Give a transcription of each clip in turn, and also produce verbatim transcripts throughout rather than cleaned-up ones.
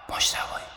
مجتبی.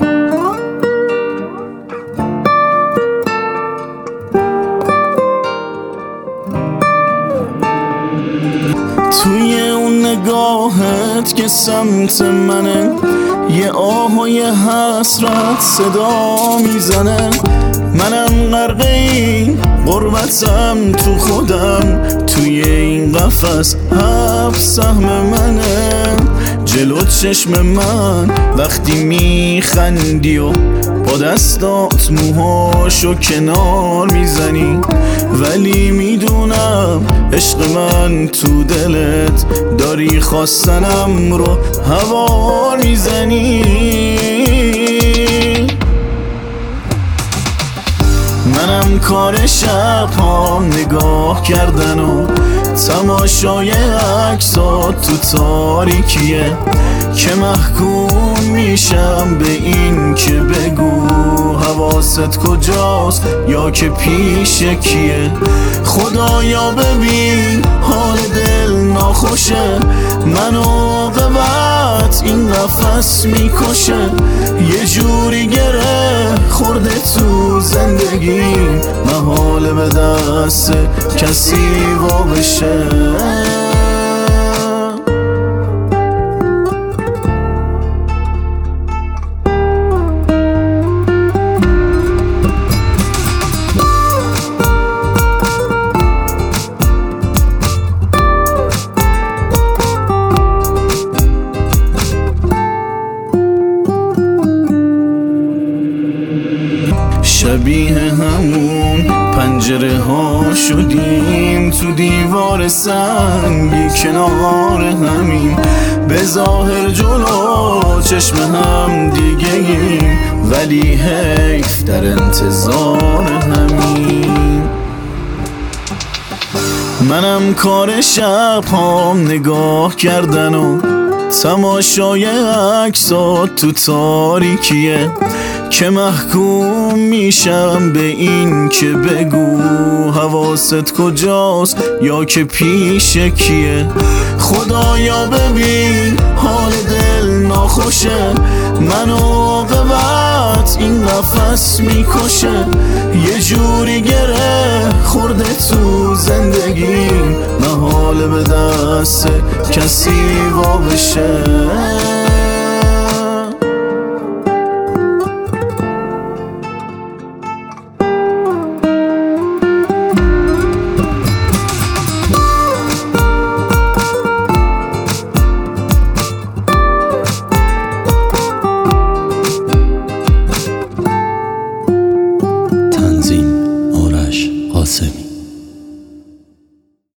توی اون نگاهت که سمت منه، یه آه و یه حسرت صدا میزنه. منم غرق این غربتم تو خودم، توی این قفس هفت سهم منه. جلو چشم من وقتی میخندی و با دستات موهاشو کنار میزنی، ولی میدونم عشق من تو دلت داری خواستنم رو هوار میزنی. منم کار شب ها نگاه کردن و تماشای عکسات تو تاریکیه، که محکوم میشم به این که بگو حواست کجاست یا که پیش کیه. خدایا ببین حال دل ناخوشه، منو قبط این نفس میکشه. یه جوری گره خورده تو زندگی، محاله به دست کسی وا بشه. شبیه همون پنجره ها شدیم، تو دیوار سنگی کنار همین. به ظاهر جلو چشم هم دیگه ایم، ولی حیف در انتظار همین. منم کار شب ها نگاه کردن و تماشای عکسات تو تاریکیه، که محکوم میشم به این که بگو حواست کجاست یا که پیش کیه. خدایا ببین حال دل ناخوشه، منو قبط این نفس میکشه. یه جوری گره خورده تو زندگی، محاله به دست کسی وا بشه. تنظیم آرش قاسمی.